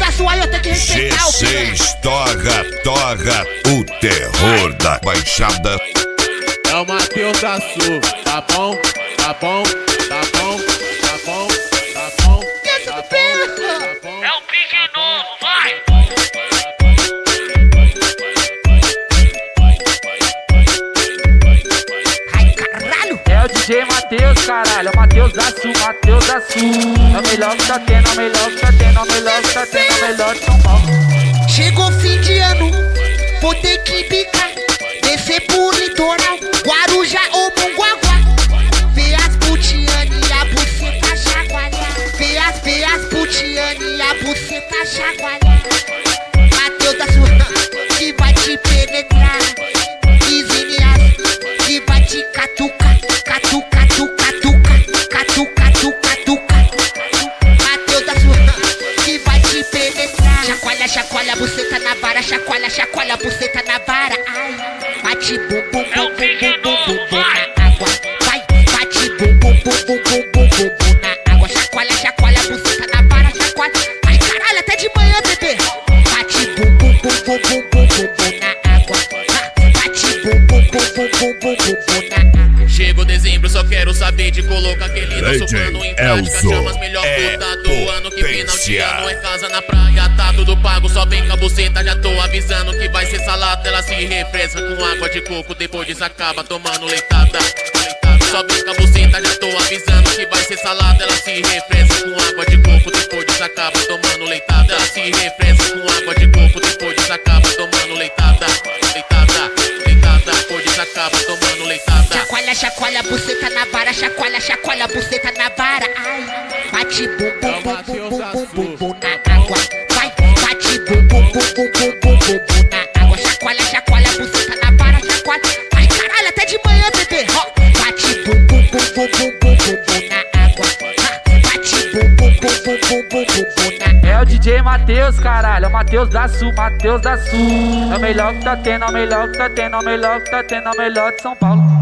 da sua eu tenho que respeitar o G6 toca o terror da Baixada. É o Matheus da Sul, tá bom? Tá bom? Tá bom? Tá bom? Tá bom? Tá bom? É o pique novo, vai! Ai, caralho! É o DJ Matheus, caralho, é o Matheus da Sul, Matheus da Sul. É o melhor que tá tendo, é o melhor que tá tendo, é o melhor que tá tendo, é o melhor de São Paulo. Chegou fim de ano, vou ter que bicar. Descer pro litoral, Guarujá ou Mongaguá. Vê as putiane e a buceta chacoalhar. Vê as putiane e a buceta chacoalhar. Matheus da Sul, que vai te penetrar. Isinias, que vai te catucar. Catuca, tuca, tuca, catuca, tuca, tuca. Matheus da Sul, que vai te penetrar. Chacoalha, chacoalha, buceta na vara. Chacoalha, chacoalha, buceta na vara. Ai. Bate bum bum bum bum bum bum bum na água. Vai, bate bum bum bum bum bum bum bum bum na água. Chacoalha, chacoalha, buceta na vara, chacoalha. Ai caralho, até de manhã, bebê. Bate bum bum bum bum bum bum bum bum na água. Bate bum bum bum bum bum bum bum na água. Chegou dezembro, só quero saber de colocar aquele nosso DJ plano em prática. Elzo Chama as melhor puta do ano, que final de potência. ano é casa na praia, tá tudo pago, só vem com a buceta. Já tô avisando que vai ser salada, ela se refresca com água de coco, depois disso acaba tomando leitada. Só vem com a buceta, já tô avisando que vai ser salada, ela se refresca com água de coco, depois disso acaba tomando leitada. Ela se refresca com água de coco, depois disso acaba tomando leitada. Leitada, leitada, depois disso acaba tomando leitada. Chacoalha, chacoalha, buceta na vara. Chacoalha, chacoalha, buceta na vara. Ai, bate bum bum bum bum bum bum bum bum na água. Vai, bate bum bum bum bum bum bum bum bum na água. Chacoalha, chacoalha, buceta na vara. Chacoalha. Ai caralho, até de manhã, bebê. Bate bum bum bum bum bum bum bum bum na água. Bate bum bum bum bum bum bum bum bum na água. É o DJ Matheus, caralho, é o Matheus da Sul, Matheus da Sul. É o melhor que tá tendo, é o melhor que tá tendo, é o melhor que tá tendo, é o melhor de São Paulo.